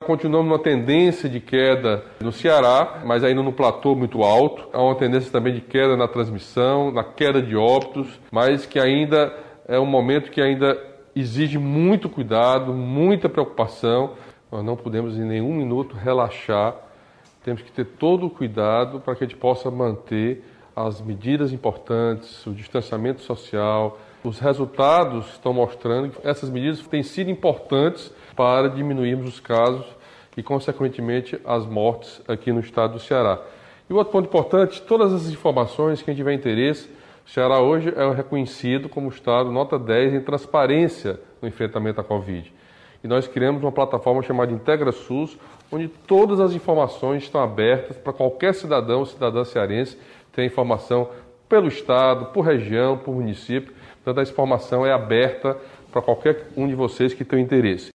Continuamos numa tendência de queda no Ceará, mas ainda no platô muito alto. Há uma tendência também de queda na transmissão, na queda de óbitos, mas que ainda é um momento que ainda exige muito cuidado, muita preocupação. Nós não podemos em nenhum minuto relaxar. Temos que ter todo o cuidado para que a gente possa manter as medidas importantes, o distanciamento social. Os resultados estão mostrando que essas medidas têm sido importantes para diminuirmos os casos e, consequentemente, as mortes aqui no estado do Ceará. E o outro ponto importante, todas as informações, quem tiver interesse, o Ceará hoje é reconhecido como estado nota 10 em transparência no enfrentamento à Covid. E nós criamos uma plataforma chamada IntegraSUS, onde todas as informações estão abertas para qualquer cidadão ou cidadã cearense ter informação pelo estado, por região, por município. Portanto, a informação é aberta para qualquer um de vocês que tenha interesse.